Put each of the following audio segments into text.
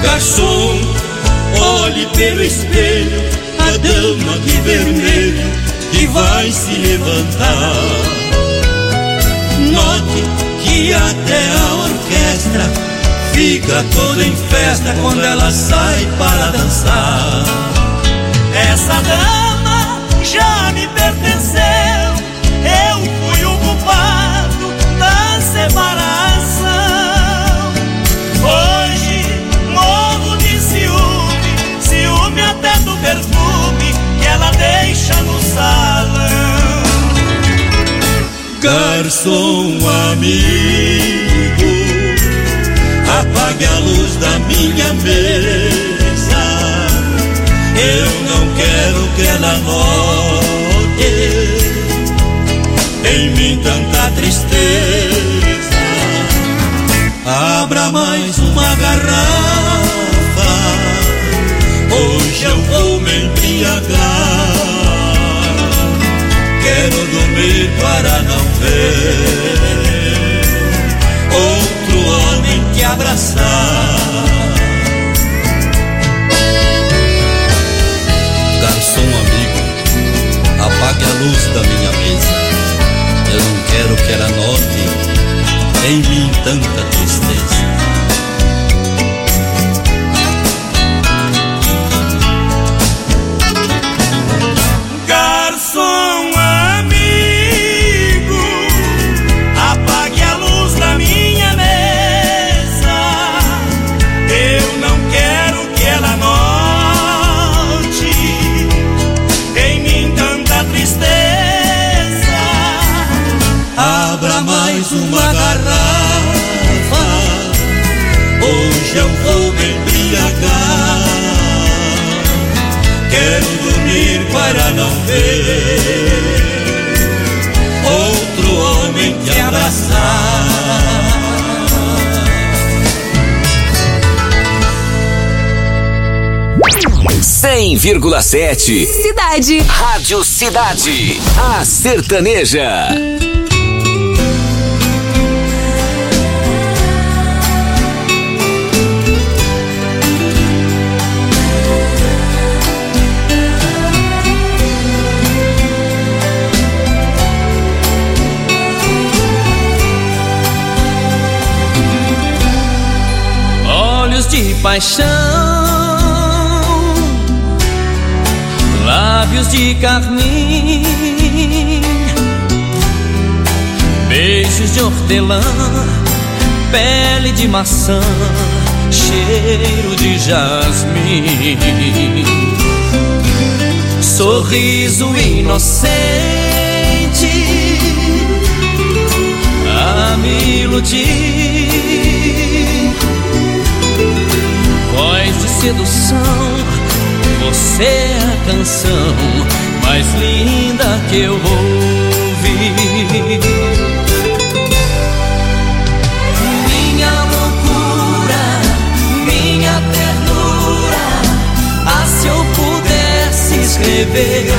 Garçom, olhe pelo espelho a dama de vermelho que vai se levantar. Note que até a orquestra fica toda em festa quando ela sai para dançar. Essa dama já me pertenceu, eu fui o culpado da separação. Hoje morro de ciúme, ciúme até do perfume que ela deixa no salão. Garçom amigo, apague a luz da minha mesa. Eu não quero que ela note em mim tanta tristeza. Abra mais uma garrafa, hoje eu vou me embriagar. Quero dormir para não ver outro homem que abraçar. Garçom amigo, apague a luz da minha mesa. Eu não quero que ela note em mim tanta tristeza. Garçom amigo, apague a luz da minha mesa. Eu não quero que ela note em mim tanta tristeza. Abra mais uma garrafa, hoje eu vou me embriagar. Quero dormir para não ver outro homem que abraçar. 100,7 Cidade. Rádio Cidade, a sertaneja. Olhos de paixão, lábios de carmim, beijos de hortelã, pele de maçã, cheiro de jasmim, sorriso inocente a me iludir, voz de sedução. Você é a canção mais linda que eu ouvi. Minha loucura, minha ternura, ah, se eu pudesse escrever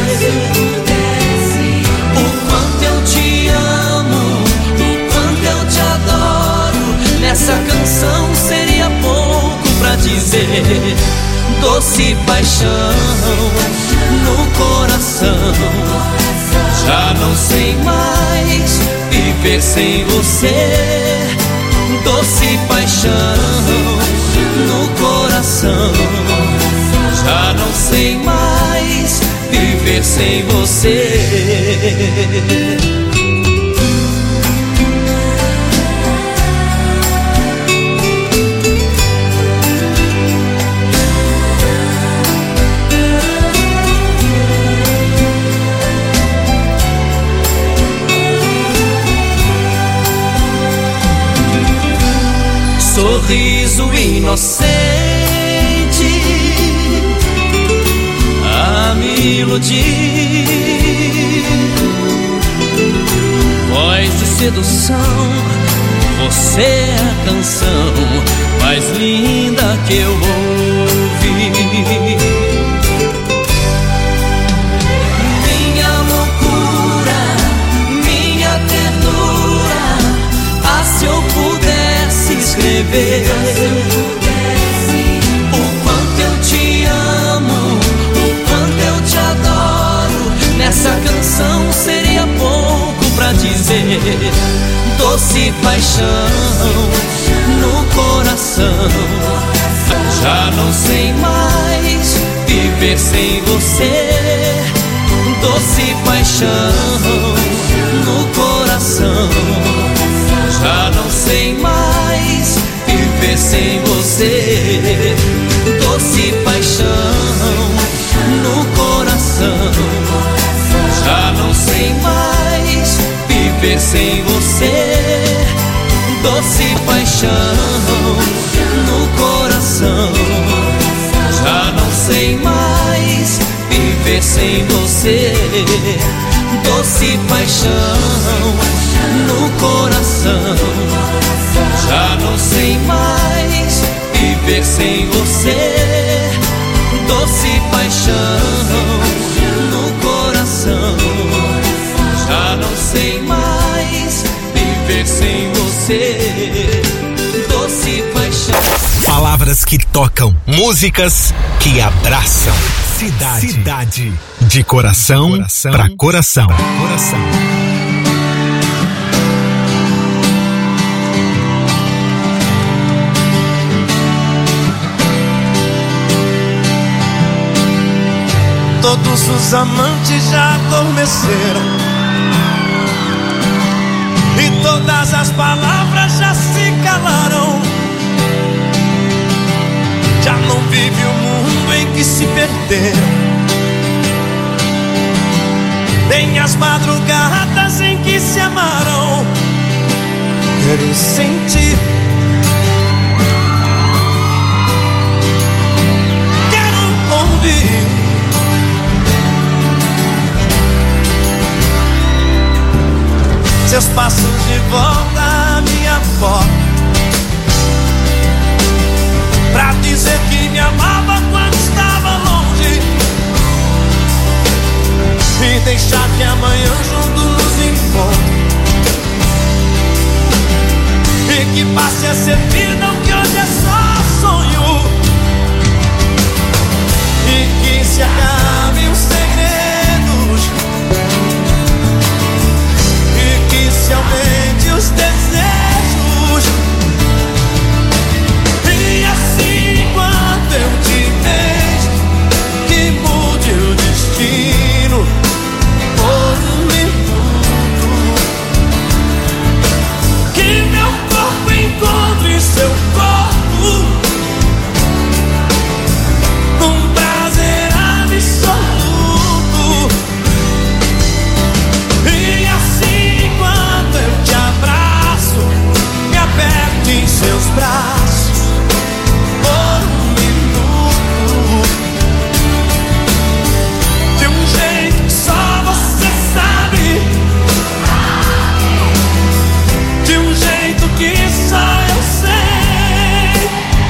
o quanto eu te amo, o quanto eu te adoro, nessa canção seria pouco pra dizer. Doce paixão no coração, já não sei mais viver sem você. Doce paixão no coração, já não sei mais viver sem você. Sorriso inocente a me iludir, voz de sedução. Você é a canção mais linda que eu ouvi. Minha loucura, minha ternura, ah, se eu pudesse escrever coração. Já não sei mais viver sem você. Doce paixão no coração. Já não sei mais viver sem você. Doce paixão no coração. Já não sei mais viver sem você. Doce paixão no coração. Já não sei mais viver sem você. Doce paixão no coração. Já não sei mais viver sem você. Doce paixão no coração. Já não sei mais viver sem você. Doce paixão. Palavras que tocam, músicas que abraçam. Cidade. De coração pra coração. Todos os amantes já adormeceram e todas as palavras já se calaram. Já não vive o mundo em que se perderam. Nem as madrugadas em que se amaram. Quero sentir, quero ouvir seus passos de volta à minha porta, pra dizer que me amava quando estava longe, e deixar que amanhã juntos nos encontre, e que passe a ser vida o que hoje é só sonho, e que se acabem os segredos, e que se aumente os desejos. E assim quando eu te vejo, que mude o destino por um minuto, que meu corpo encontre seu corpo, num prazer absoluto. E assim quando eu te abraço, me aperto em seus braços por um minuto, de um jeito que só você sabe, de um jeito que só eu sei.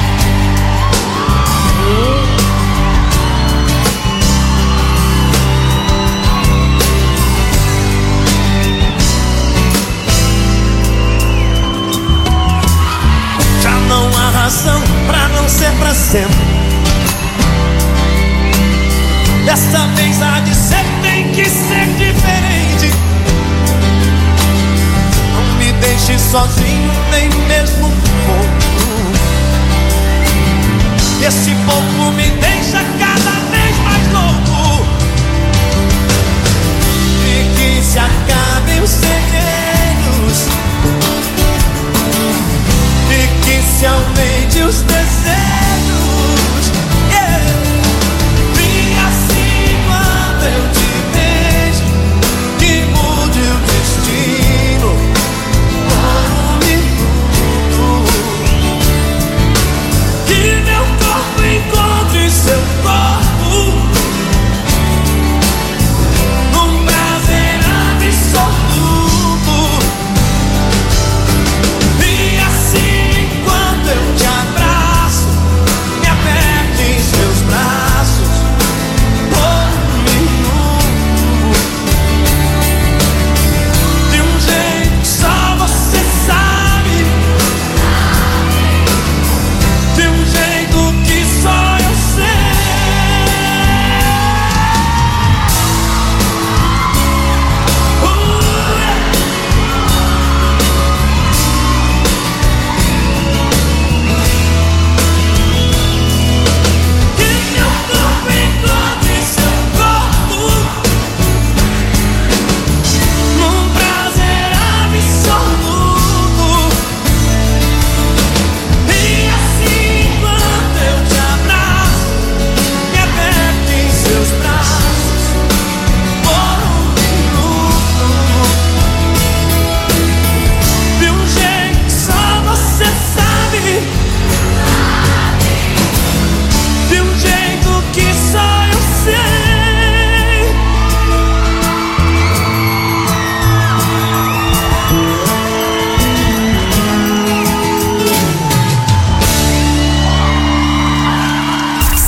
Já não há razão pra não ser pra sempre. Dessa vez há de ser, tem que ser diferente. Não me deixe sozinho, nem mesmo um pouco. Esse pouco me deixa cada vez mais louco. E que se acabem os segredos, e que se aumente os desejos. Yeah. E assim quando eu te vejo, que mude o destino por um minuto, que meu corpo encontre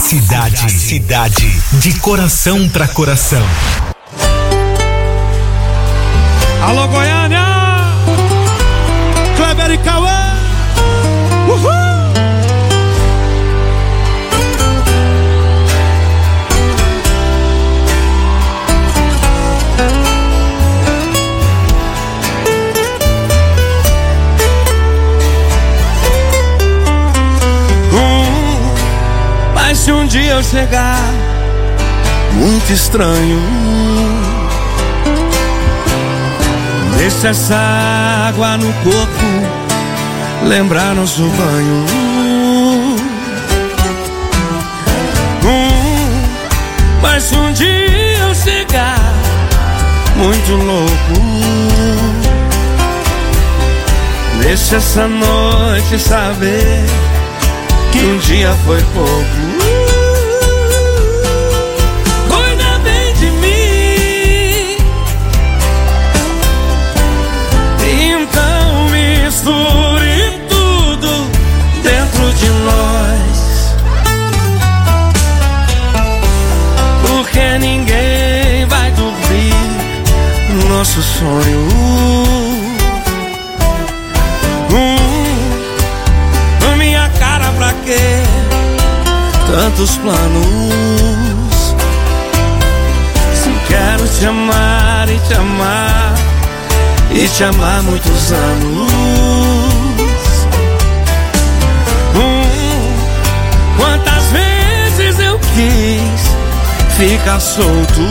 Cidade de coração pra coração. Alô Goiânia, Kleber e Cauã, uhul! Mas se um dia eu chegar muito estranho, deixa essa água no corpo lembrar nosso banho. Mas se um dia eu chegar muito louco, deixa essa noite saber que um dia foi pouco. Cuida bem de mim, então misture tudo dentro de nós, porque ninguém vai dormir no nosso sonho. Pra quê? Tantos planos. Se quero te amar e te amar e te amar muitos anos. Quantas vezes eu quis ficar solto,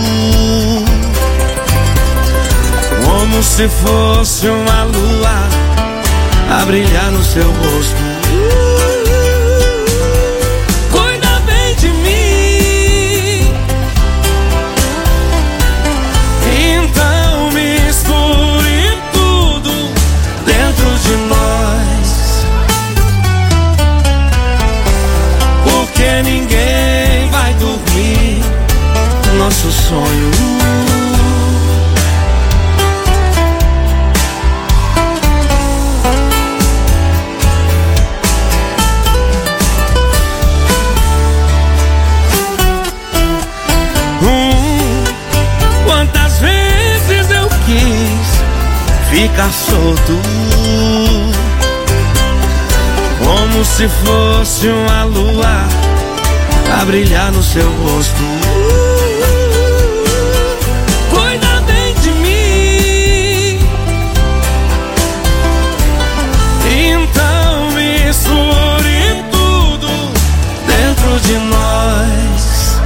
como se fosse uma lua a brilhar no seu rosto. De nós, porque ninguém vai dormir nosso sonho. Quantas vezes eu quis ficar solto, como se fosse uma lua a brilhar no seu rosto. Cuida bem de mim, então misture tudo dentro de nós,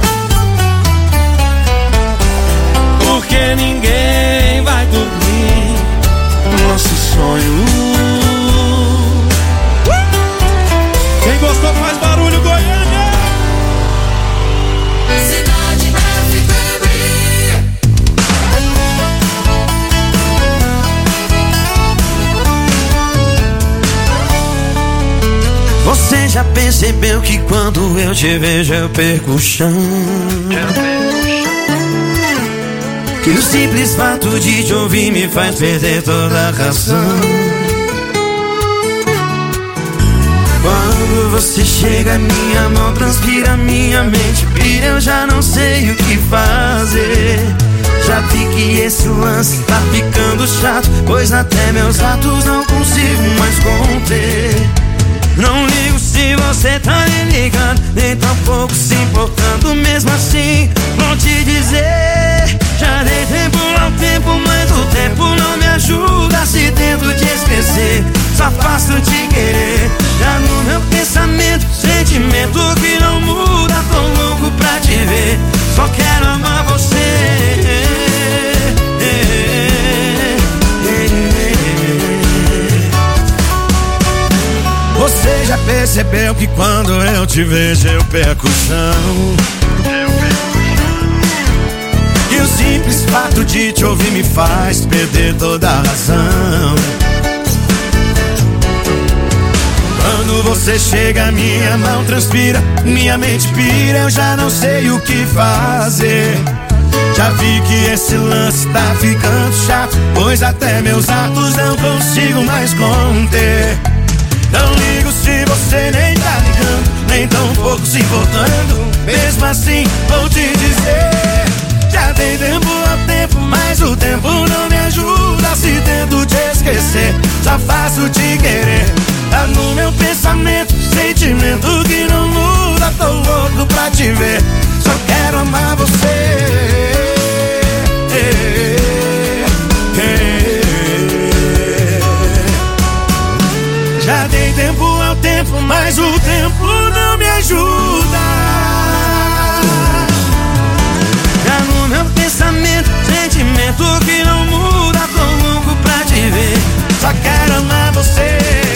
porque ninguém vai dormir nosso sonho. Quem gostou faz barulho, Goiânia! Cidade FBB. Você já percebeu que quando eu te vejo eu perco o chão? Que o simples fato de te ouvir me faz perder toda a razão. Quando você chega, minha mão transpira, minha mente pira, eu já não sei o que fazer. Já vi que esse lance tá ficando chato, pois até meus atos não consigo mais conter. Não ligo se você tá me ligando, nem tampouco se importando. Mesmo assim, vou te dizer, já dei tempo ao tempo, mas o tempo não me ajuda. Se tento te esquecer, só faço te querer. Já no meu pensamento, sentimento que não muda. Tô louco pra te ver, só quero amar você. Você já percebeu que quando eu te vejo eu perco o chão? E o simples fato de te ouvir me faz perder toda a razão. Quando você chega, minha mão transpira, minha mente pira, eu já não sei o que fazer. Já vi que esse lance tá ficando chato, pois até meus atos não consigo mais conter. Não ligo se você nem tá ligando, nem tão pouco se importando. assim vou te dizer. Já dei tempo ao tempo, mas o tempo não me ajuda. Se tento te esquecer, só faço te querer. Tá no meu pensamento, sentimento que não muda. Tô louco pra te ver, só quero amar você. Já dei tempo ao tempo, mas o tempo não me ajuda. Já no meu pensamento, sentimento que não muda. Tô louco pra te ver, só quero amar você.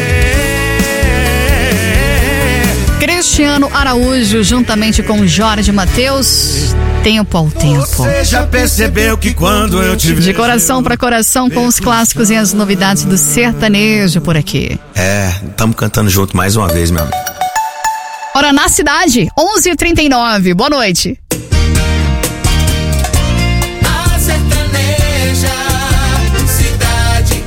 Cristiano Araújo, juntamente com Jorge Mateus, Tempo ao Tempo. Você já percebeu que quando eu te vejo... De coração pra coração, com os clássicos e as novidades do sertanejo por aqui. Estamos cantando junto mais uma vez, meu amigo. Hora na cidade, 11h39. Boa noite. A sertaneja, Cidade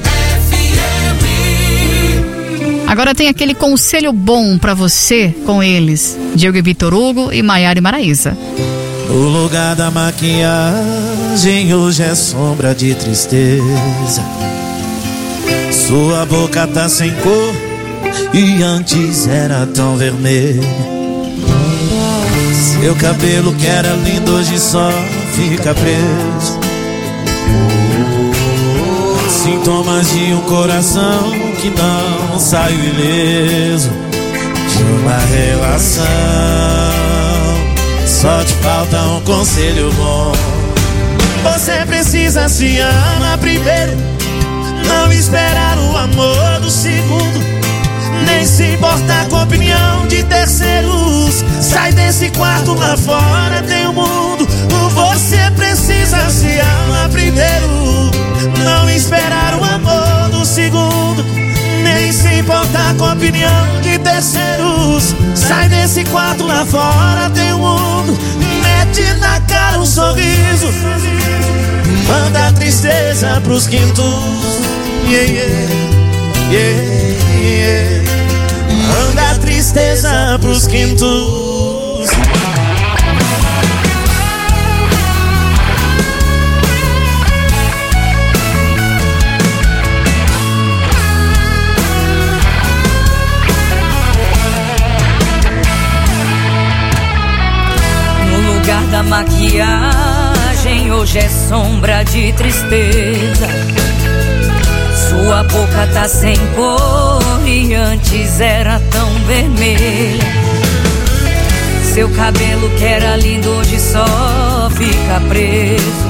FM. Agora tem aquele conselho bom pra você com eles, Diego e Vitor Hugo e Maiara e Maraísa. No lugar da maquiagem, hoje é sombra de tristeza. Sua boca tá sem cor e antes era tão vermelha. Seu cabelo que era lindo hoje só fica preso. Sintomas de um coração que não saiu ileso de uma relação. Só te falta um conselho bom. Você precisa se amar primeiro, não esperar o amor do segundo, nem se importar com a opinião de terceiros. Sai desse quarto, lá fora tem o mundo. Você precisa se amar primeiro, não esperar o amor do segundo, nem se importar com a opinião de terceiros. Sai desse quarto, lá fora tem o mundo. Mete na cara um sorriso, manda a tristeza pros quintos. Yeah, yeah, yeah, yeah. Manda a tristeza pros quintos. Da maquiagem, hoje é sombra de tristeza. Sua boca tá sem cor e antes era tão vermelha. Seu cabelo que era lindo hoje só fica preso.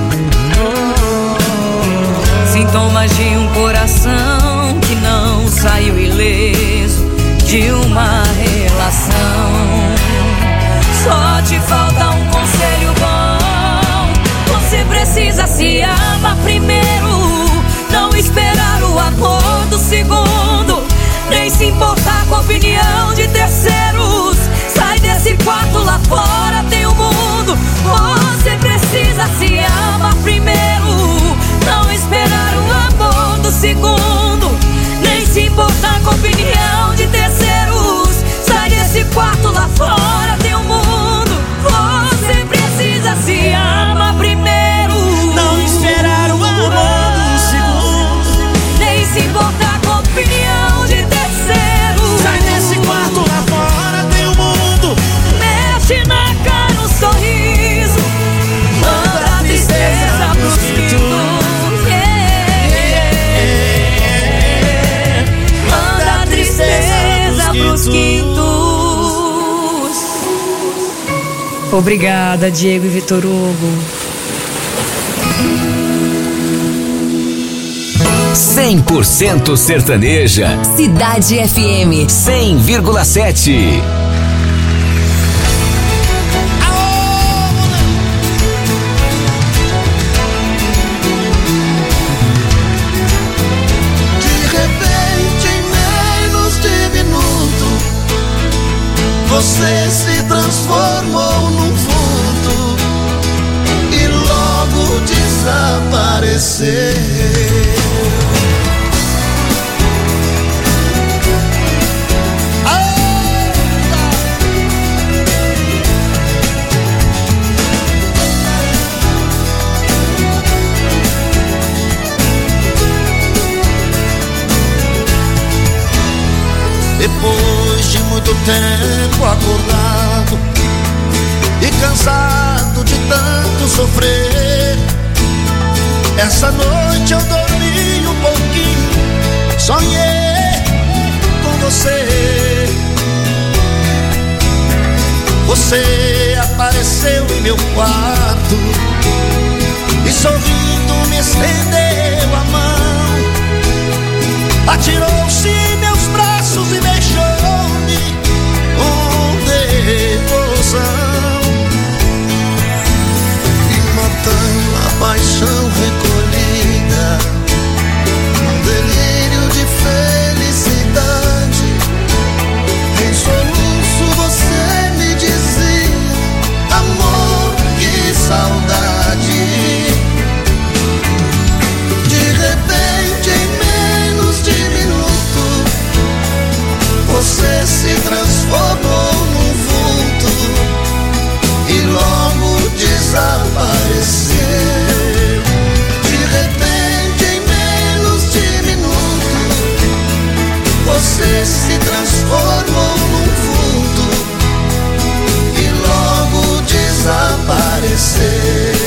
Sintomas de um coração que não saiu ileso de uma relação. Só te falta um conselho bom. Você precisa se amar primeiro, não esperar o amor do segundo, nem se importar com a opinião de terceiros. Sai desse quarto, lá fora tem o mundo. Você precisa se amar primeiro, não esperar o amor do segundo, nem se importar com a opinião de terceiros. Sai desse quarto, lá fora tem o mundo. Você precisa se amar primeiro, não esperar o amor do segundo, nem se importar com a opinião de terceiros. Sai desse quarto, lá fora tem o mundo. Mexe na cara um sorriso, manda a tristeza pros quintos. Manda a tristeza pros quintos. Obrigada, Diego e Vitor Hugo. 100% sertaneja. Cidade FM 100,7. De repente, em menos de minuto, você se transformou num vulto e logo desapareceu. tempo acordado e cansado de tanto sofrer. Essa noite eu dormi um pouquinho, sonhei com você. Você apareceu em meu quarto e sorrindo me estendeu a mão, atirou-se em meus braços e beijou-me com devoção, e matando a paixão recolhida, um delírio de felicidade. Em soluço você me dizia: amor, que saudade. De repente, em menos de minuto, você se transformou num vulto e logo desapareceu. De repente, em menos de minuto, você se transformou num vulto e logo desapareceu.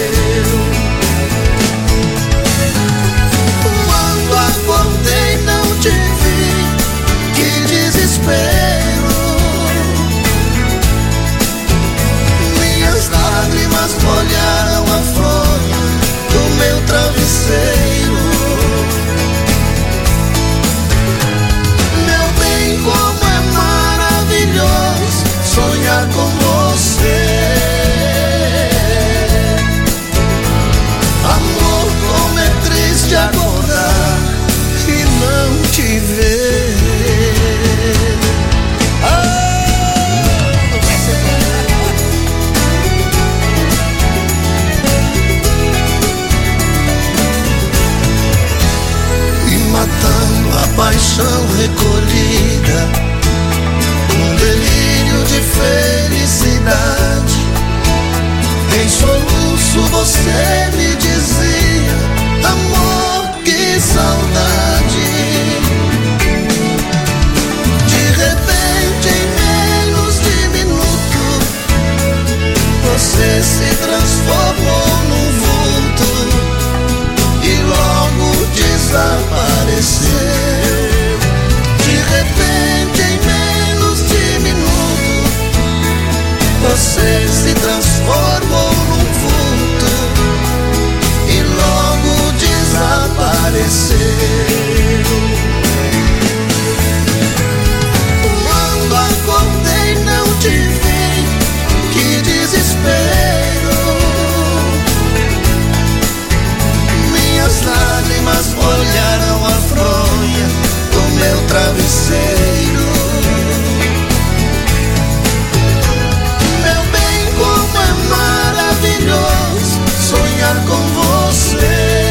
Quando acordei não te vi, que desespero. Minhas lágrimas molharam a fronha do meu travesseiro. Meu bem, como é maravilhoso sonhar com você. Amor, como é triste acordar e não te ver. E matando a paixão recolhida, um delírio de felicidade. Em soluço você me dizia: amor, que saudade. De repente, em menos de minuto, você se transformou num vulto e logo desapareceu. De repente, em menos de minuto, você se transformou num vulto e logo desapareceu. Quando acordei não te vi, que desespero. Minhas lágrimas molharam a fronha do meu travesseiro. Meu bem, como é maravilhoso sonhar com você.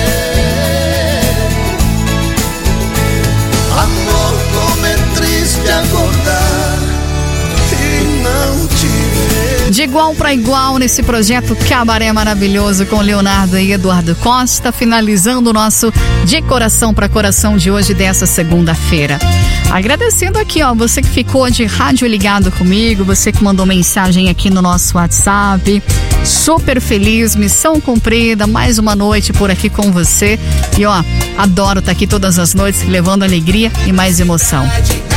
Amor, como é triste acordar e não te ver. De igual para igual nesse projeto Cabaré Maravilhoso com Leonardo e Eduardo Costa, finalizando o nosso De Coração para Coração de hoje, dessa segunda-feira. Agradecendo aqui, ó, você que ficou de rádio ligado comigo, você que mandou mensagem aqui no nosso WhatsApp. Super feliz, missão cumprida, mais uma noite por aqui com você. E ó, adoro estar aqui todas as noites levando alegria e mais emoção.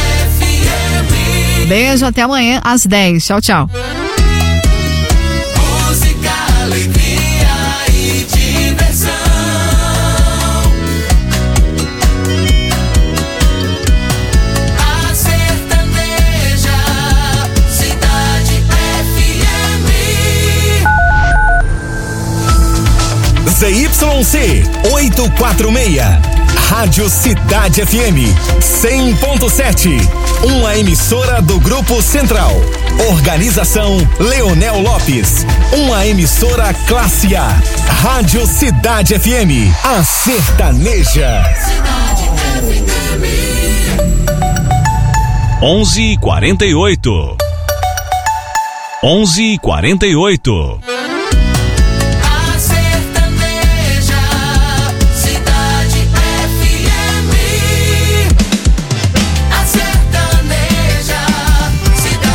Beijo, até amanhã às 10. Tchau, tchau. Música, alegria e diversão. A sertaneja, Cidade FM. ZYC 846, Rádio Cidade FM 100.7, uma emissora do Grupo Central. Organização Leonel Lopes, uma emissora classe A. Rádio Cidade FM, a sertaneja. 11h48. 11h48. A sertaneja, Cidade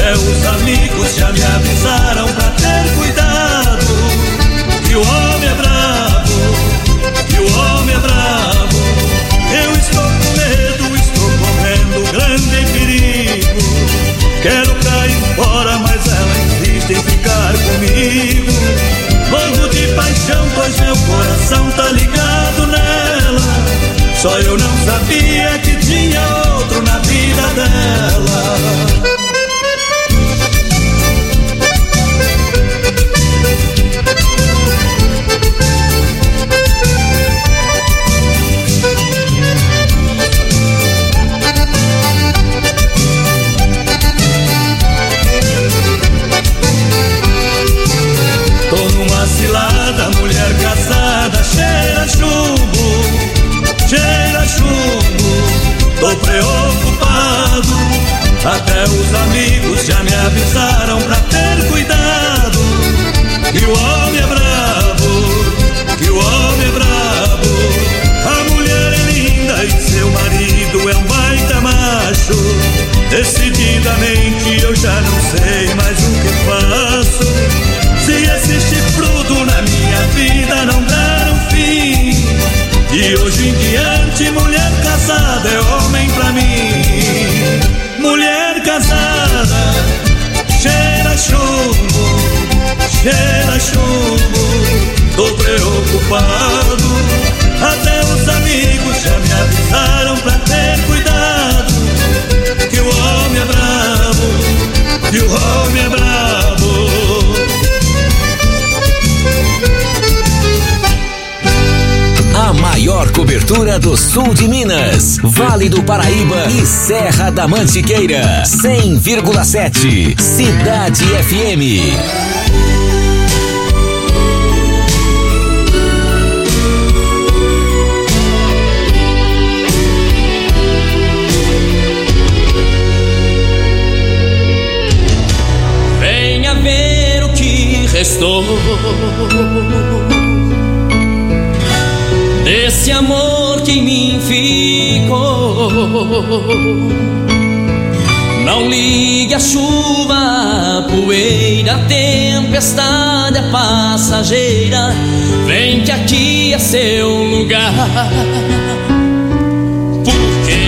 Até os amigos já me avisaram pra ter cuidado, que o homem é bravo, que o homem é bravo. Eu estou com medo, estou correndo grande perigo. Quero cair fora, mas ela insiste em ficar comigo. Morro de paixão, pois meu coração tá ligado nela. Só eu não sabia que tinha outro na vida dela. Tô numa cilada, mulher casada, cheira chumbo, cheira chumbo. Tô preocupado, até os amigos já me avisaram pra ter cuidado, que o homem é bravo, que o homem é bravo. A mulher é linda e seu marido é um baita macho. Decididamente eu já não sei mais o que faço. Se esse chifrudo na minha vida não der um fim, de hoje em diante mulher casada é homem pra mim. Mulher casada, cheira chumbo, cheira chumbo. Tô preocupado, até os amigos já me avisaram pra ter cuidado, que o homem é bravo, que o homem é bravo. A maior cobertura do sul de Minas, Vale do Paraíba e Serra da Mantiqueira. 100,7 Cidade FM. Venha ver o que restou desse amor que em mim ficou. Não ligue a chuva, a poeira, a tempestade, a passageira. Vem que aqui é seu lugar. Porque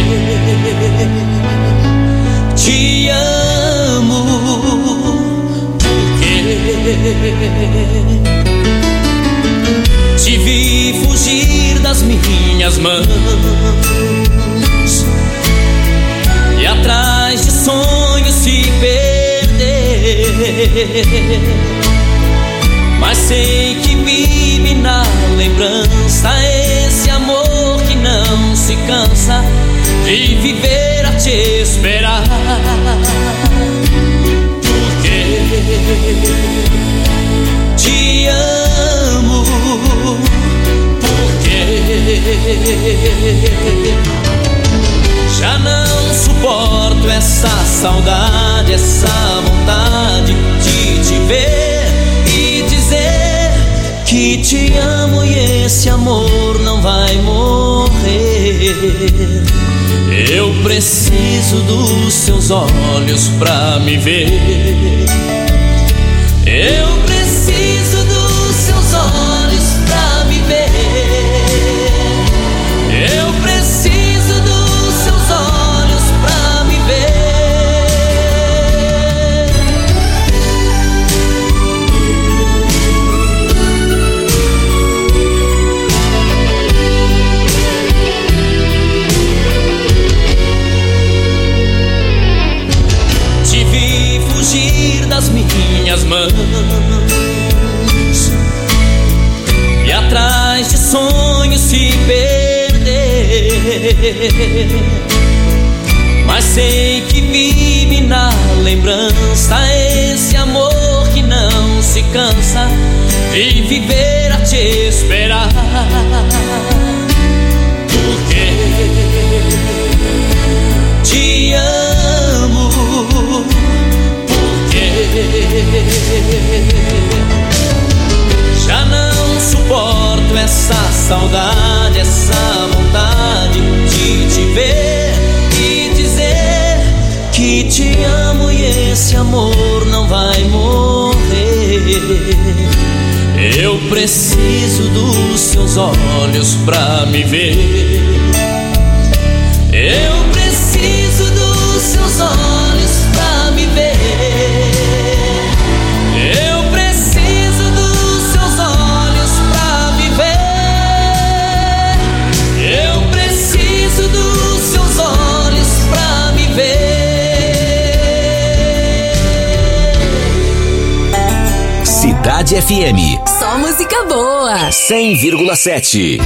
te amo, porque te vi fugir das minhas mãos e atrás de sonhos se perder. Mas sei que vive na lembrança esse amor que não se cansa de viver a te esperar. Porque te amo, já não suporto essa saudade, essa vontade de te ver e dizer que te amo e esse amor não vai morrer. Eu preciso dos seus olhos pra me ver. Eu preciso dos seus olhos pra me ver. Eu preciso dos seus olhos pra me ver. Te vi fugir das minhas mãos e atrás de sonhos se perder. Mas sei que vive na lembrança esse amor que não se cansa de viver a te esperar. Porque te amo, porque já não suporto essa saudade, essa vontade de te ver e dizer que te amo e esse amor não vai morrer. Eu preciso dos seus olhos pra me ver. Eu preciso dos seus olhos pra me ver. Eu preciso dos seus olhos pra me ver. Eu preciso dos seus olhos pra me ver. Cidade FM. Só música boa. 100,7.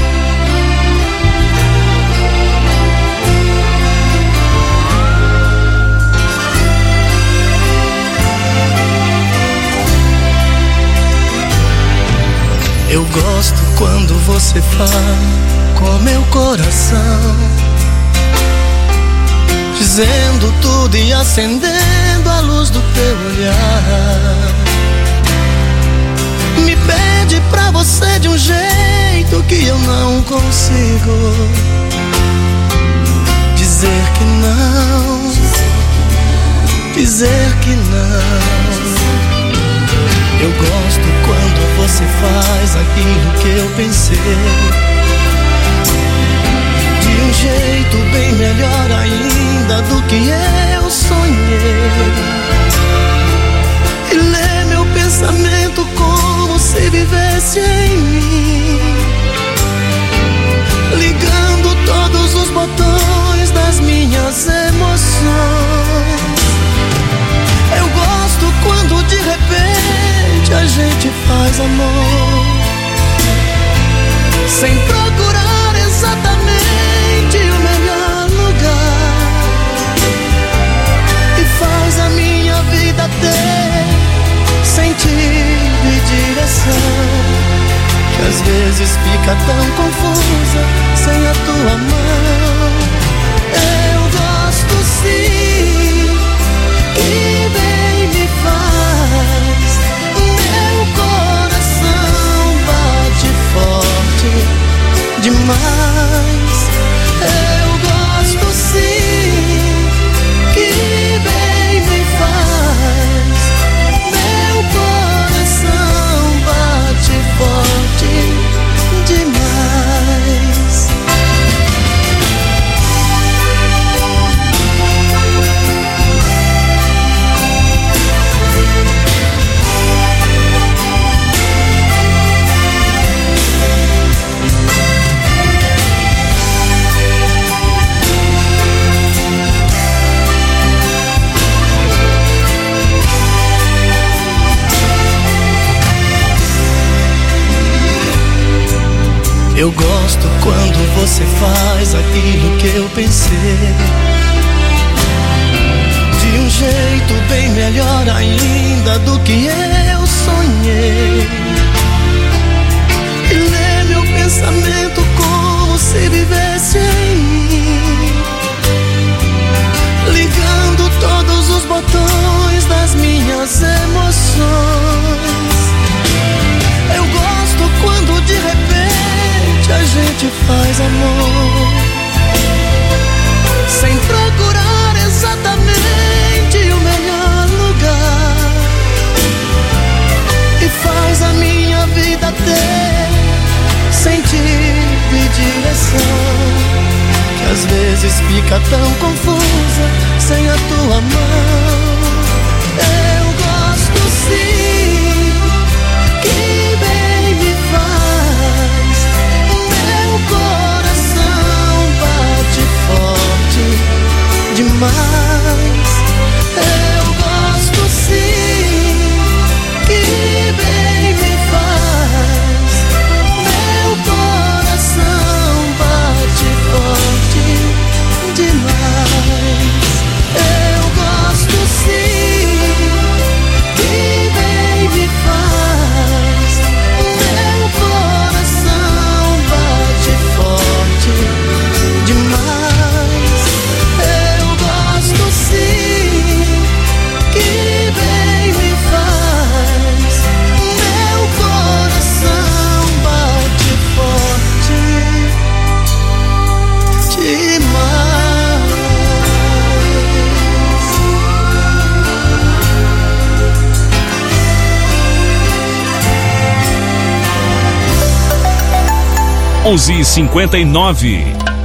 Eu gosto quando você fala com meu coração, dizendo tudo e acendendo a luz do teu olhar. Me pede pra você de um jeito que eu não consigo dizer que não, dizer que não. Eu gosto quando você faz aquilo que eu pensei, de um jeito bem melhor ainda do que eu sonhei. E lê meu pensamento como se vivesse em mim, ligando todos os botões das minhas emoções. Eu gosto quando de repente a gente faz amor, sem procurar exatamente o melhor lugar, e faz a minha vida ter sentido e direção, que às vezes fica tão confusa sem a tua mão. Eu gosto sim, e bem me faz. Meu coração bate forte demais. Eu gosto sim, que bem me faz. Meu coração bate forte demais. Eu gosto quando você faz aquilo que eu pensei, de um jeito bem melhor ainda do que eu sonhei. E lê meu pensamento como se vivesse em mim, ligando todos os botões das minhas emoções. Eu gosto quando de repente a gente faz amor, sem procurar exatamente o melhor lugar, e faz a minha vida ter sentido e direção, que às vezes 11h59.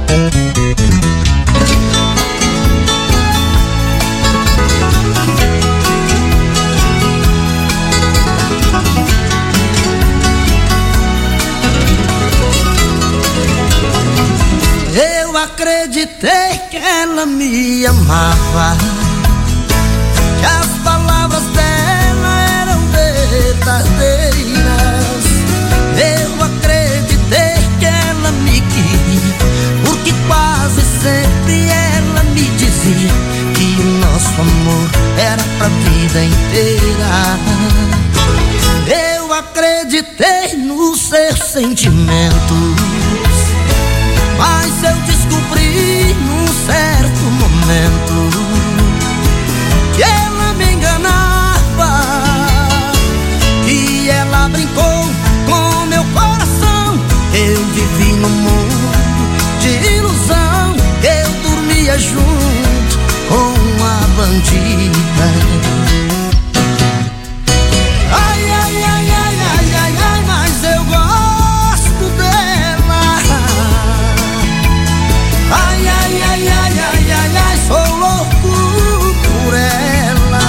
Eu acreditei que ela me amava, que as palavras dela eram verdadeiras. Eu acreditei que ela me queria, porque quase sempre ela me dizia que o nosso amor era pra vida inteira. Eu acreditei nos seus sentimentos, mas eu descobri num certo momento que ela me enganava, que ela brincou com meu coração. Eu vivi num mundo de ilusão, eu dormia junto com uma bandida. Ai, ai, ai, ai, ai, ai, ai, mas eu gosto dela. Ai, ai, ai, ai, ai, ai, ai, sou louco por ela.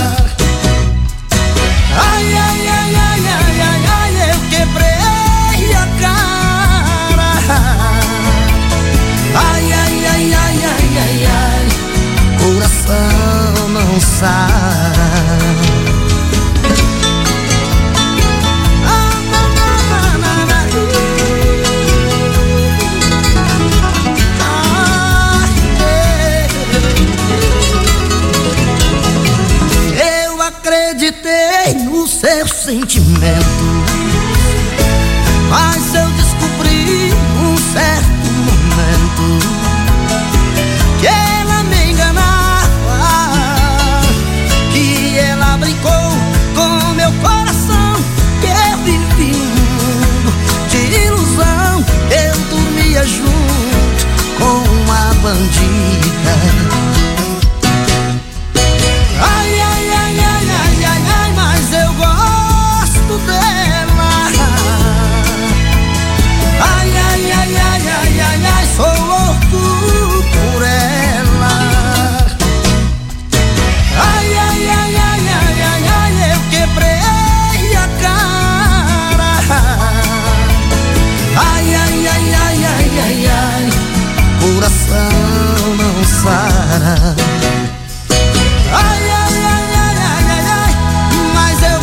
Ai, ai, ai, ai, ai, ai, ai, eu quebrei a cara. Ai, ai, ai, ai, ai, ai, ai, coração não sara. Acreditei nos seus sentimentos, mas eu descobri num certo momento que ela me enganava, que ela brincou com meu coração, que eu vivi num mundo de ilusão, eu dormia junto com uma bandida. Ai, ai, ai, ai, ai, ai, ai, mas eu gosto dela. Ai, ai, ai, ai, ai, ai, ai, sou louco por ela. Ai, ai, ai, ai, ai, ai, ai, eu quebrei a cara. Ai, ai, ai, ai, ai, ai, ai, coração não sara. Ai, ai, ai, ai, ai, ai, ai, mas eu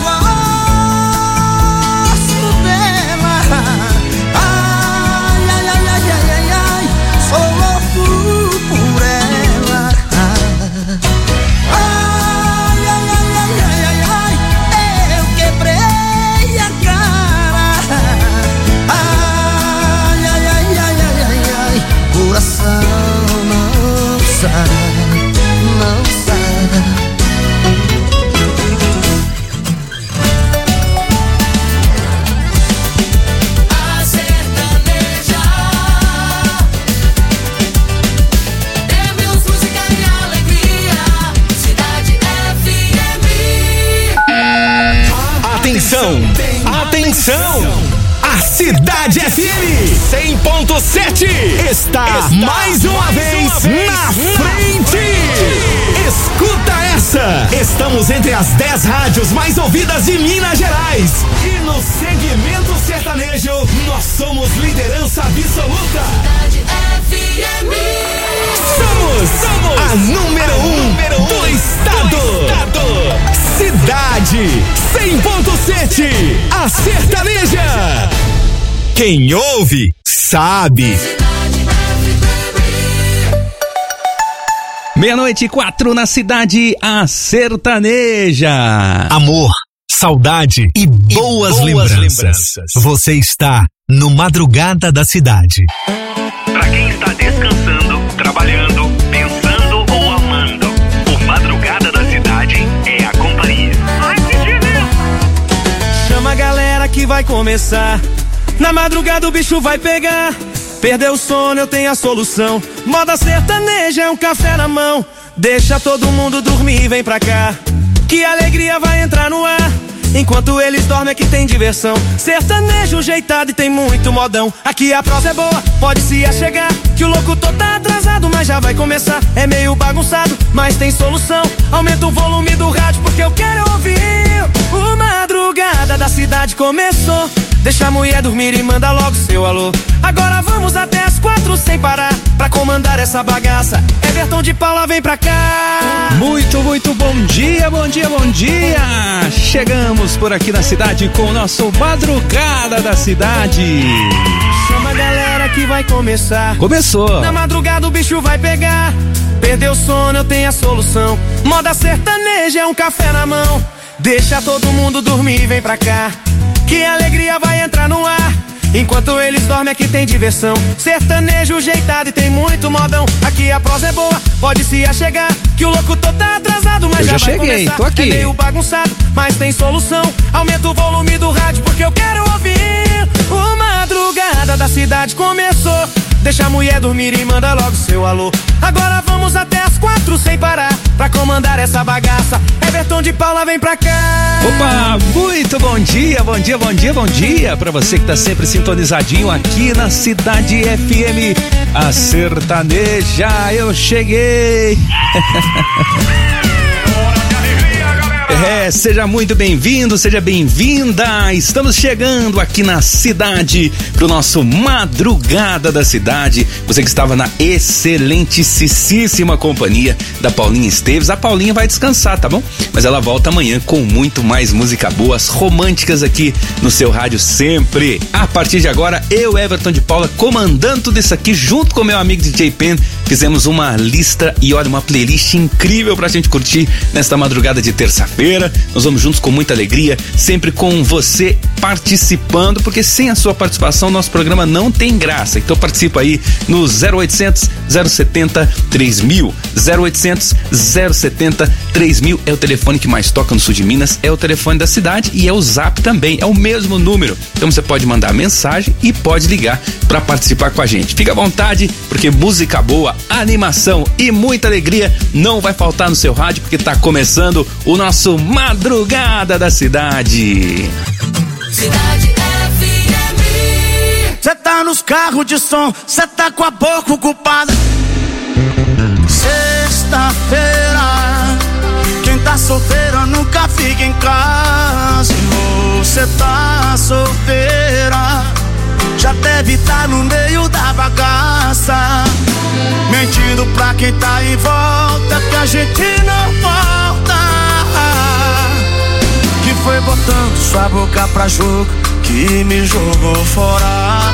gosto dela. Ai, ai, ai, ai, ai, ai, ai, sou louco por ela. Ai, ai, ai, ai, ai, ai, ai, eu quebrei a cara. Ai, ai, ai, ai, ai, ai, ai, coração não sara, não sara. A sertaneja temos música e alegria. Cidade FM. Atenção, atenção! A Cidade FM 100.7 está mais uma vez na frente. Escuta essa! Estamos entre as 10 rádios mais ouvidas de Minas Gerais. E no segmento sertanejo, nós somos liderança absoluta. Cidade FM. Somos a número 1 do estado. Cidade 100.7, a sertaneja. Quem ouve, sabe. 00:04 na cidade, a sertaneja. Amor, saudade e boas lembranças. Você está no Madrugada da Cidade. Pra quem está descansando, trabalhando, pensando ou amando, o Madrugada da Cidade é a companhia. Ai, que delícia! Chama a galera que vai começar. Na madrugada o bicho vai pegar. Perdeu o sono, eu tenho a solução. Moda sertaneja é um café na mão. Deixa todo mundo dormir e vem pra cá, que a alegria vai entrar no ar. Enquanto eles dormem aqui tem diversão. Sertanejo jeitado e tem muito modão. Aqui a prosa é boa, pode se achegar, que o locutor tá atrasado, mas já vai começar. É meio bagunçado, mas tem solução. Aumenta o volume do rádio porque eu quero ouvir. O Madrugada da Cidade começou. Deixa a mulher dormir e manda logo seu alô. Agora vamos até as 4 sem parar, pra comandar essa bagaça. Everton de Paula, vem pra cá. Muito bom dia, bom dia, bom dia. Chegamos por aqui na cidade com o nosso Madrugada da Cidade. Chama a galera que vai começar. Começou. Na madrugada o bicho vai pegar. Perdeu o sono, eu tenho a solução. Moda sertaneja é um café na mão. Deixa todo mundo dormir, vem pra cá, que a alegria vai entrar no ar. Enquanto eles dormem aqui tem diversão. Sertanejo jeitado e tem muito modão. Aqui a prosa é boa, pode se achegar, que o locutor tá atrasado, mas eu já vai cheguei, começar. tô aqui. É meio bagunçado, mas tem solução. Aumenta o volume do rádio porque eu quero ouvir. O Madrugada da Cidade começou. Deixa a mulher dormir e manda logo seu alô. Agora vamos até as 4 sem parar, pra comandar essa bagaça. Everton de Paula, vem pra cá. Opa, muito bom dia, bom dia, bom dia, bom dia pra você que tá sempre sintonizadinho aqui na Cidade FM. A sertaneja, eu cheguei. Seja muito bem-vindo, seja bem-vinda. Estamos chegando aqui na cidade pro nosso Madrugada da Cidade. Você que estava na excelentíssima companhia da Paulinha Esteves. A Paulinha vai descansar, tá bom? Mas ela volta amanhã com muito mais música boas, românticas aqui no seu rádio sempre. A partir de agora, eu, Everton de Paula, comandando tudo isso aqui junto com meu amigo DJ Pen. Fizemos uma lista e olha, uma playlist incrível pra gente curtir nesta madrugada de terça-feira. Nós vamos juntos com muita alegria, sempre com você participando, porque sem a sua participação nosso programa não tem graça. Então participa aí no 0800 070 3000. 0800 070 3000 é o telefone que mais toca no sul de Minas, é o telefone da cidade e é o Zap também, é o mesmo número. Então você pode mandar mensagem e pode ligar para participar com a gente. Fica à vontade, porque música boa, animação e muita alegria não vai faltar no seu rádio, porque tá começando o nosso Madrugada da Cidade. Cidade FM. Cê tá nos carros de som, cê tá com a boca ocupada. Sexta-feira, quem tá solteira nunca fica em casa. E você tá solteira, já deve estar no meio da bagaça, mentindo pra quem tá em volta que a gente não volta. Que foi botando sua boca pra jogo que me jogou fora.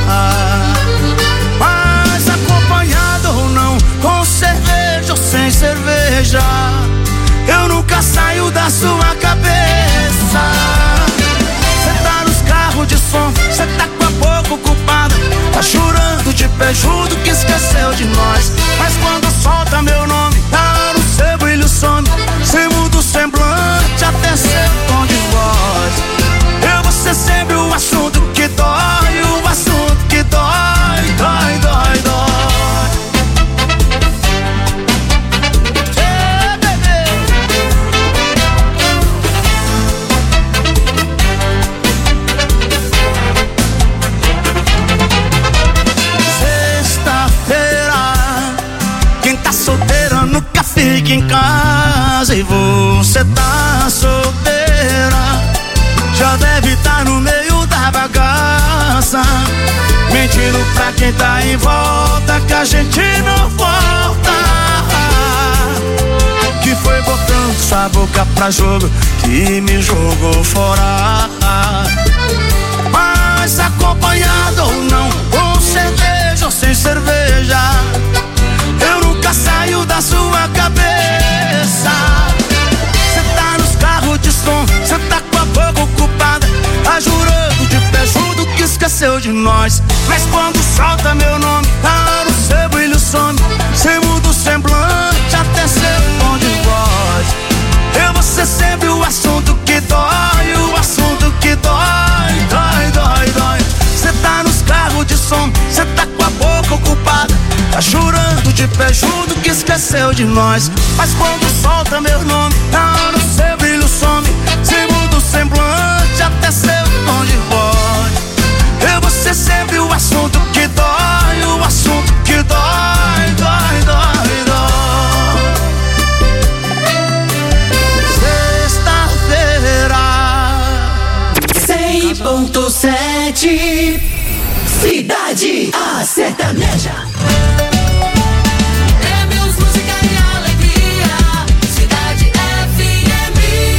Mas acompanhado ou não, com cerveja ou sem cerveja, eu nunca saio da sua cabeça. Cê tá nos carros de som, cê tá com a boca ocupada, tá chorando de pé junto que esqueceu de nós. Mas quando solta meu nome, tá no seu brilho some. Cê muda o semblante, até seu tom de voz. Eu vou ser sempre o assunto que dói, o assunto que dói, dói, dói, dói. Solteira nunca fica em casa. E você tá solteira, já deve estar no meio da bagaça, mentindo pra quem tá em volta que a gente não volta. Que foi botando sua boca pra jogo que me jogou fora. Mas acompanhado ou não, com cerveja ou sem cerveja, eu nunca saio da sua cabeça. Cê tá nos carros de som, cê tá com a boca ocupada, tá jurando de pé junto que esqueceu de nós. Mas quando solta meu nome, tá no seu brilho some. Cê muda o semblante, até seu tom de voz. Eu vou ser sempre o assunto que dói, o assunto que dói, dói, dói, dói. Cê tá nos carros de som, cê tá com a boca ocupada, tá chorando de pé junto que esqueceu de nós. Mas quando solta meu nome, tá no seu brilho some. Cê muda o semblante, 101,7. Cidade A Sertaneja. Prêmios, música e alegria. Cidade FM.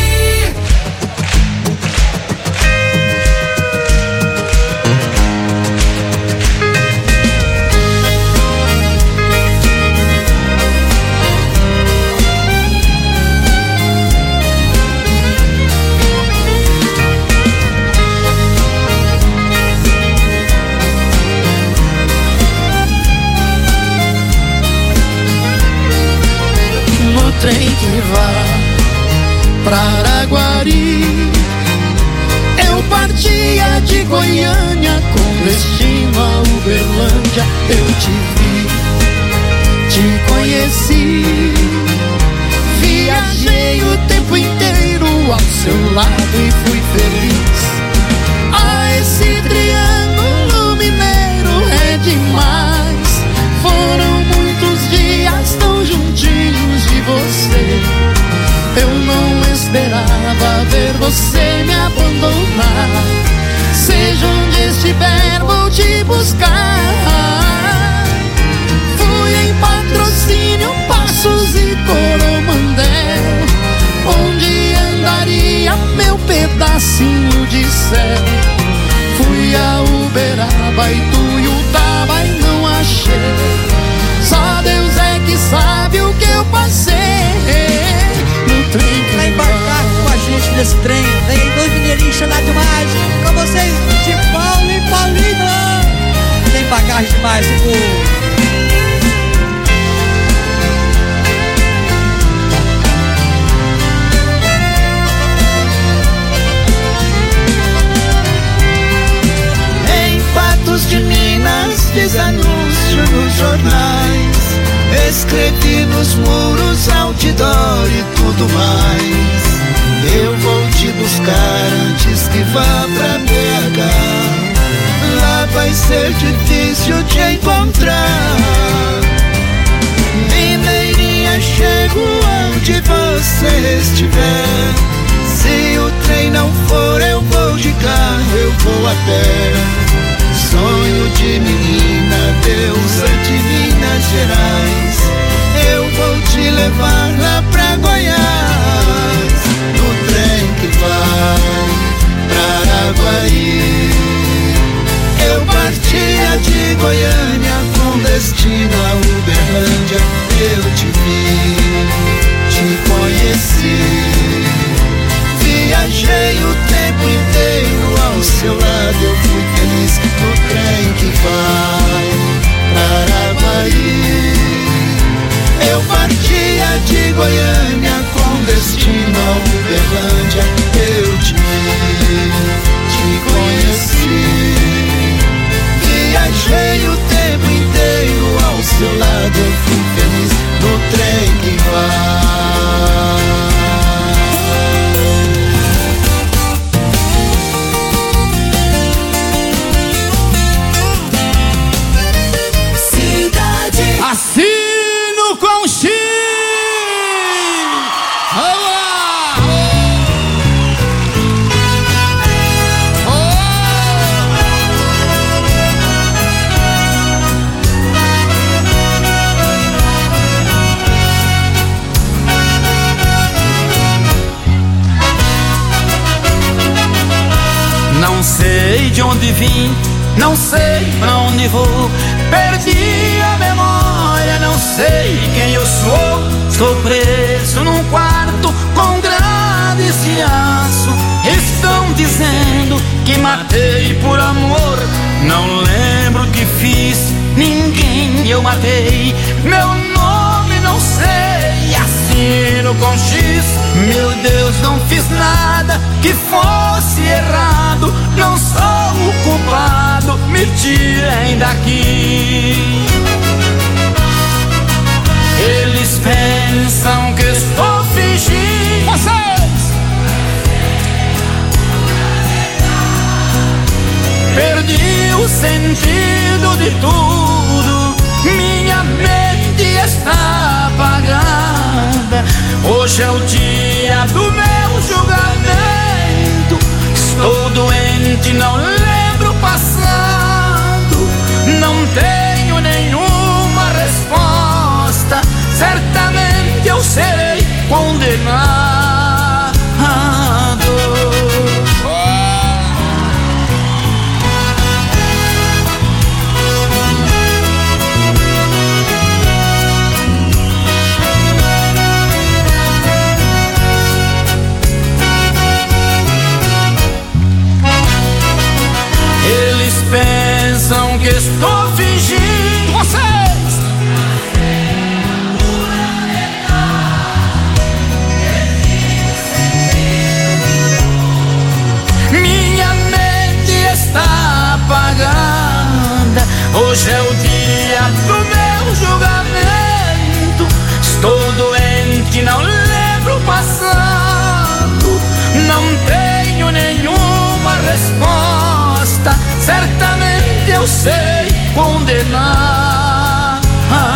Trem que vai pra Araguari. Eu partia de Goiânia com destino a Uberlândia. Eu te vi, te conheci, viajei o tempo inteiro ao seu lado e fui feliz. Ah, esse triângulo mineiro é demais. Foram muitos dias tão juntinhos de você. Eu não esperava ver você me abandonar. Seja onde estiver, vou te buscar. Fui em Patrocínio, Passos e Coromandel, onde andaria meu pedacinho de céu. Fui a Uberaba, Ituiutaba e não achei. Só Deus é que sabe o que eu passei no trem que vai embarcar com a gente nesse trem. Tem dois mineirinhos chamados demais. Com vocês, de Paulo e Paulina. Tem bagagem demais, seguro. De Minas, fiz anúncio nos jornais, escrevi nos muros, outdoor e tudo mais. Eu vou te buscar antes que vá pra BH. Lá vai ser difícil te encontrar. Mineirinha, chego onde você estiver. Se o trem não for, eu vou de carro, eu vou a pé. Sonho de menina, deusa de Minas Gerais. Eu vou te levar lá pra Goiás, no trem que vai pra Araguari. Eu partia de Goiânia com destino a Uberlândia. Eu te vi, te conheci, viajei o tempo inteiro ao seu lado. Eu fui feliz no trem que vai pra Araguari. Eu partia de Goiânia com destino a Uberlândia. Eu te vi, te conheci, viajei o tempo inteiro ao seu lado. Eu fui feliz no trem que vai. Assino com X. Não sei de onde vim, não sei pra onde vou. Perdi a memória, não sei quem eu sou. Estou preso num quarto com grades de aço. Estão dizendo que matei por amor. Não lembro o que fiz, ninguém eu matei. Meu nome não sei, assino com X. Meu Deus, não fiz nada que fosse errado. Não sou o culpado, me tirem daqui. Eles pensam que estou fingindo. Vocês! Perdi o sentido de tudo. Minha mente está apagada. Hoje é o dia do meu julgamento. Estou doente, não lembro o passado. eu sei, condenado.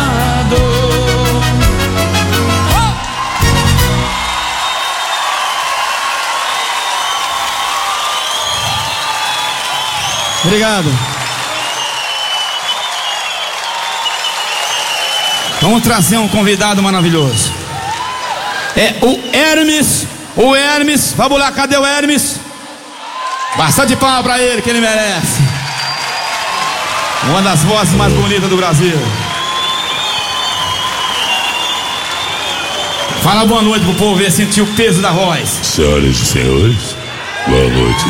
Obrigado. Vamos trazer um convidado maravilhoso. É o Hermes. O Hermes. Vamos lá, cadê o Hermes? Bastante palma pra ele, que ele merece. Uma das vozes mais bonitas do Brasil. Fala boa noite pro povo ver, sentir o peso da voz. Senhoras e senhores, boa noite.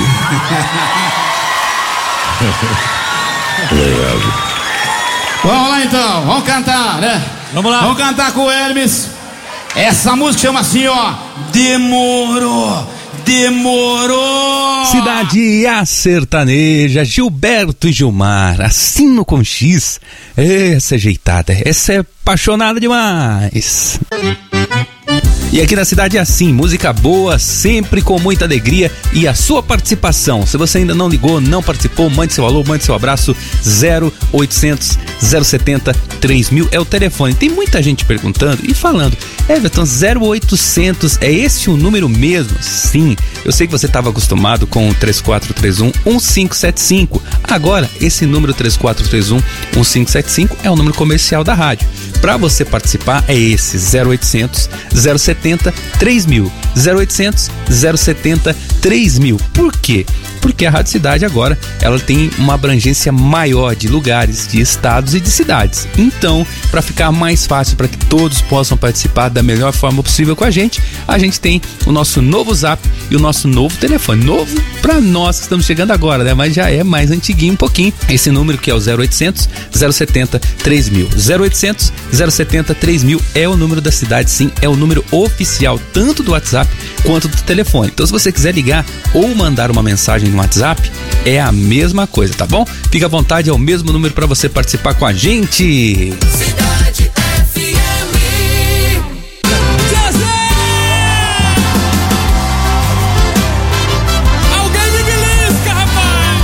Obrigado. Vamos lá então, vamos cantar, né? Vamos lá. Vamos cantar com o Hermes. Essa música chama assim, ó. Demorou. Demorou. Cidade A Sertaneja, Gilberto e Gilmar, assino com X. Essa é ajeitada, essa é apaixonada demais. E aqui na cidade é assim, música boa, sempre com muita alegria e a sua participação. Se você ainda não ligou, não participou, mande seu alô, mande seu abraço. 0800 070 3000 é o telefone. Tem muita gente perguntando e falando: Everton, 0800, é esse o número mesmo? Sim, eu sei que você estava acostumado com o 3431-1575. Agora, esse número 3431-1575 é o número comercial da rádio. Para você participar é esse, 0800 070 3000. 0800 070 3000. Por quê? Porque a Rádio Cidade agora, ela tem uma abrangência maior de lugares, de estados e de cidades. Então, para ficar mais fácil, para que todos possam participar da melhor forma possível com a gente tem o nosso novo Zap e o nosso novo telefone. Novo para nós que estamos chegando agora, né? Mas já é mais antiguinho um pouquinho. Esse número que é o 0800 070 3000. 0800 070 3000 é o número da cidade, sim, é o número oficial, tanto do WhatsApp quanto do telefone. Então, se você quiser ligar ou mandar uma mensagem no WhatsApp, é a mesma coisa, tá bom? Fica à vontade, é o mesmo número para você participar com a gente. Cidade FM. Alguém me belisca, rapaz!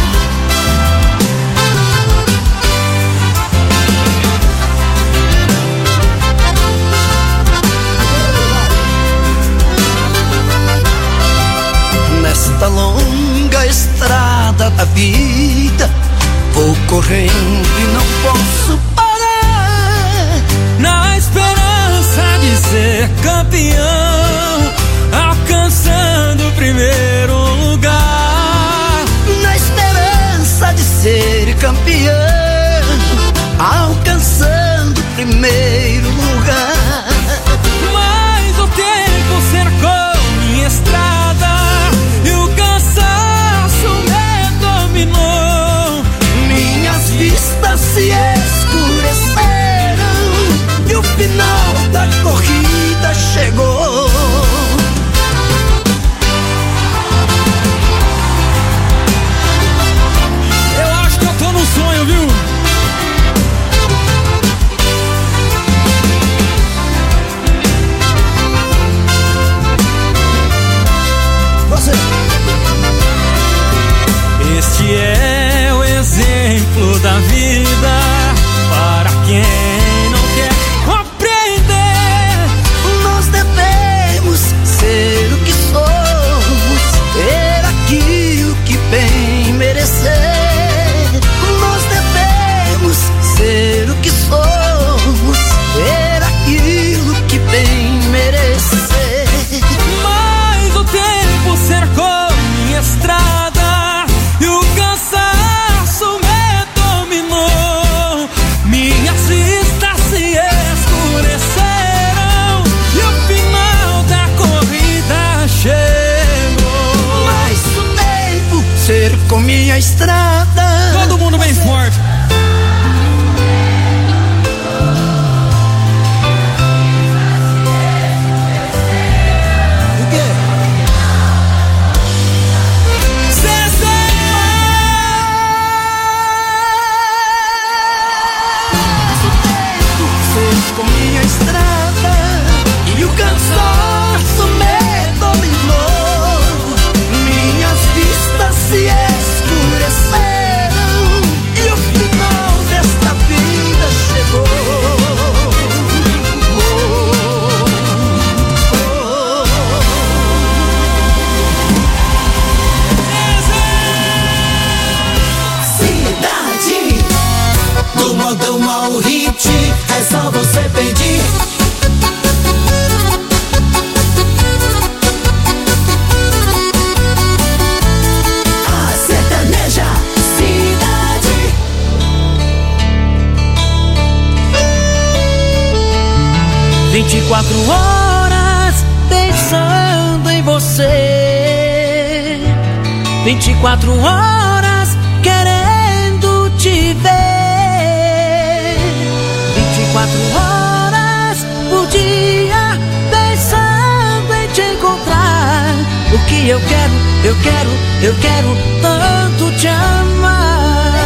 Nesta longa estrada da vida, vou correndo e não posso parar. Na esperança de ser campeão, alcançando o primeiro lugar. Na esperança de ser campeão, alcançando o primeiro lugar. Mas o tempo cercou minha estrada e o cansaço me dominou. Minhas vistas se escureceram e o final da corrida chegou. Eu acho que eu tô num sonho, viu? Você. Este é o exemplo da vida para quem não quer compreender. Nós devemos ser o que somos, ter aquilo que bem merecer. Nós devemos ser o que somos, ter aquilo que bem merecer. Mas o tempo cercou minha estrada e o cansaço me dominou. Minhas vistas se escureceram e o final da corrida chegou. Mas o tempo cercou minha estrada. Todo mundo bem forte. O quê? Com minha estrada e o cansaço me dominou. Minhas vistas se escureceram e o volte, é só você pedir. A sertaneja cidade. 24 horas pensando em você, 24 horas querendo te ver, 24 horas por dia pensando em te encontrar. O que eu quero tanto te amar.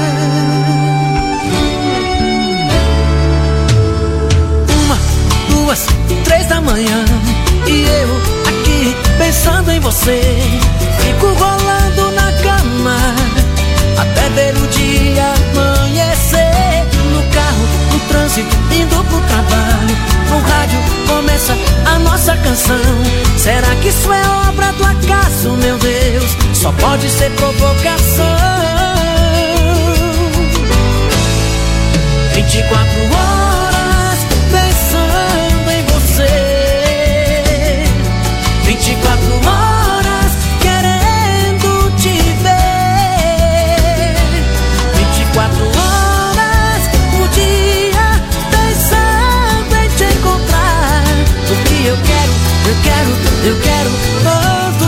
1, 2, 3 da manhã e eu aqui pensando em você. Fico rolando na cama até ver o dia amanhecer. No carro, no trânsito, indo pro trabalho, no rádio começa a nossa canção. Será que isso é obra do acaso, meu Deus? Só pode ser provocação. 24 horas